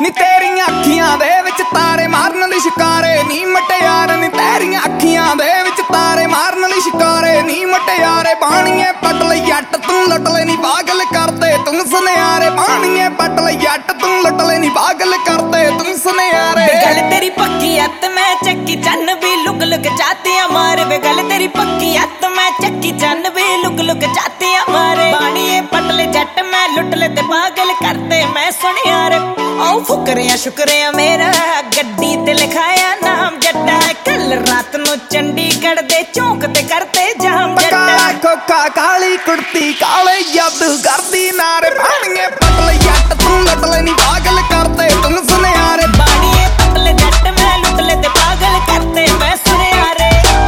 ਨੀ ਤੇਰੀਆਂ ਅੱਖੀਆਂ ਦੇ ਵਿੱਚ ਤਾਰੇ ਮਾਰਨ ਲਈ ਸ਼ਿਕਾਰੇ ਨੀ ਮਟਿਆਰ ਨੀ ਤੇਰੀਆਂ ਅੱਖੀਆਂ ਦੇ ਵਿੱਚ ਤਾਰੇ ਮਾਰਨ ਲਈ ਸ਼ਿਕਾਰੇ ਨੀ ਮਟਿਆਰੇ ਬਾਣੀਏ ਪੱਟ ਲਈ ਜੱਟ ਤੂੰ ਲੁੱਟ ਲੈ ਨੀ ਪਾਗਲ ਕਰਦੇ ਤੂੰ ਸੁਨਿਆਰੇ ਬਾਣੀਏ ਪੱਟ ਲਈ ਜੱਟ ਤੂੰ ਲੁੱਟ ਲੈ ਨੀ ਪਾਗਲ ਕਰਦੇ ਤੂੰ ਸੁਨਿਆਰੇ ਗੱਲ ਤੇਰੀ ਪੱਕੀ ਅੱਤ ਮੈਂ ਚੱਕੀ ਚੰਨ ਵੀ ਲੁਕ ਲੁਕ ਚਾਤੀਆਂ ਮਾਰ ਵੇ ਗੱਲ ਤੇਰੀ ਪੱਕੀ ਅੱਤ ਮੈਂ ਚੱਕੀ ਚੰਨ ਵੀ ਲੁਕ ਲੁਕ ਚਾਤੀਆਂ ਮਾਰੇ ਬਾਣੀਏ ਪੱਟ ਲੈ ਜੱਟ ਮੈਂ ਲੁੱਟ ਲੈ ਤੇ ਪਾਗਲ ਕਰਦੇ ਮੈਂ ਸੁਨਿਆਰੇ ਆਓ ਫੁਕਰਿਆ ਸ਼ੁਕਰਿਆ ਮੇਰਾ ਗੱਡੀ ਤੇ ਲਿਖਾਇਆ ਨਾਮ ਜੱਟਾ ਕੱਲ ਰਾਤ ਨੂੰ ਚੰਡੀਗੜ੍ਹ ਦੇ ਚੌਂਕ ਤੇ ਕਰਤੇ ਜਾਮ ਕਾਲਾ ਖੋਖਾ ਕਾਲੀ ਕੁੜਤੀ ਕਾਲੇ ਜਾਦੂ ਕਰਦੀ ਨਾਰੇ ਬਾਣੀਏ ਪੱਟ ਲੈ ਜੱਟ ਤੂੰ ਲੁੱਟ ਲੈ ਨੀ ਪਾਗਲ ਕਰਦੇ ਤੂੰ ਸੁਨਿਆਰੇ ਬਾਣੀਏ ਪੱਟ ਲੈ ਜੱਟ ਮੈਂ ਲੁੱਟ ਲੈ ਤੇ ਪਾਗਲ ਕਰਦੇ ਮੈਂ ਸੁਨਿਆਰੇ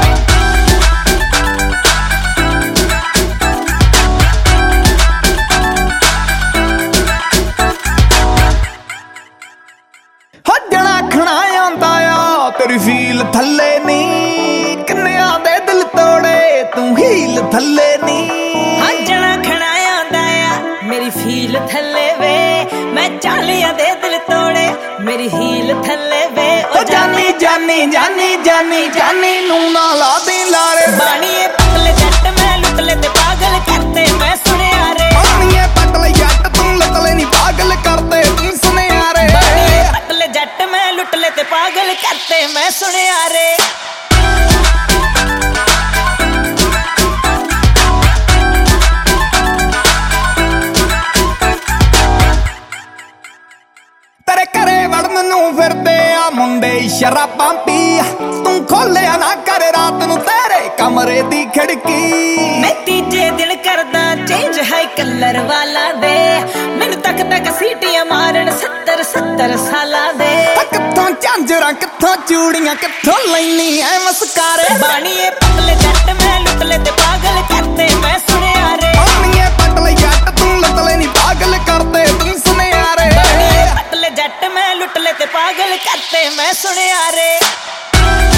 ਹੱਜਣਾ ਖਣਾ ਆਉਂਦਾ ਆ ਤੇਰੀ ਫੀਲ ਥੱਲੇ ਨੀ ਕਿੰਨਿਆਂ ਦੇ ਦਿਲ ਤੋੜੇ ਤੂੰ ਹੀਲ ਥੱਲੇ ਨੀ ਹੱਜਣਾ ਖਣਾ ਆਉਂਦਾ ਆ ਮੇਰੀ ਫੀਲ ਥੱਲੇ ਵੇ ਮੈਂ ਚਾਲਿਆਂ ਦੇ ਦਿਲ ਤੋੜੇ ਮੇਰੀ ਹੀਲ ਥੱਲੇ ਵੇ ਓ ਜਾਨੀ ਜਾਨੀ ਜਾਨੀ ਜਾਨੀ ਜਾਨੀ ਨੂੰ ਨਾ ਲਾ ਦੇ ਲਾਰੇ ਬਾਣੀਏ ਪੱਟ ਲੈ ਜੱਟ ਮੈਂ ਲੁੱਟ ਲੈ ਤੇ ਪਾਗਲ ਕਰਦੇ ਮੈਂ ਸੁਨਿਆਰੇ ਬਾਣੀਏ ਪੱਟ ਲੈ ਜੱਟ ਤੂੰ ਲੁੱਟ ਲੈ ਨੀ ਪਾਗਲ ਕਰਦੇ ਤੂੰ ਸੁਨਿਆਰੇ ਬਾਣੀਏ ਪੱਟ ਲੈ ਜੱਟ ਮੈਂ ਲੁੱਟ ਲੈ ਤੇ ਪਾਗਲ ਕਰਦੇ ਮੈਂ ਸੁਨਿਆਰੇ ਤੇਰੇ ਘਰੇ ਵੜਨ ਨੂੰ ਫਿਰਦੇ ਆ ਮੁੰਡੇ ਸ਼ਰਾਬਾਂ ਪੀ ਤੂੰ ਖੋਲਿਆ ਨਾ ਕਰ ਰਾਤ ਨੂੰ ਤੇਰੇ ਕਮਰੇ ਦੀ ਖਿੜਕੀ ਮੈਂ ਤੀਜੇ ਦਿਨ ਕਰਦਾ ਚੇਂਜ ਹੈ ਕਲਰ ਵਾਲਾ ਦੇ ਮੈਨੂੰ ਤੱਕ ਸੀਟੀਆਂ ਮਾਰਨ 70 ਸਾਲਾਂ ਦੇ ਕਿੱਥੋਂ ਝਾਂਜਰਾਂ ਕਿੱਥੋਂ ਚੂੜੀਆਂ ਕਿੱਥੋਂ ਲੈਨੀ ਐ ਮਸਕਾਰੇ ਬਾਣੀਏ ਪੱਟ ਲੈ ਜੱਟ ਮੈਂ ਲੁੱਟ ਲੈ ਤੇ ਪਾਗਲ ਕਰਦੇ ਮੈਂ ਸੁਨਿਆਰੇ ਬਾਣੀਏ ਪੱਟ ਲੈ ਜੱਟ ਤੂੰ ਲੁੱਟ ਲੈ ਨੀ ਪਾਗਲ ਕਰਦੇ ਤੂੰ ਸੁਨਿਆਰੇ ਬਾਣੀਏ ਪੱਟ ਲੈ ਜੱਟ ਮੈਂ ਲੁੱਟ ਲੈ ਤੇ ਪਾਗਲ ਕਰਦੇ ਮੈਂ ਸੁਨਿਆਰੇ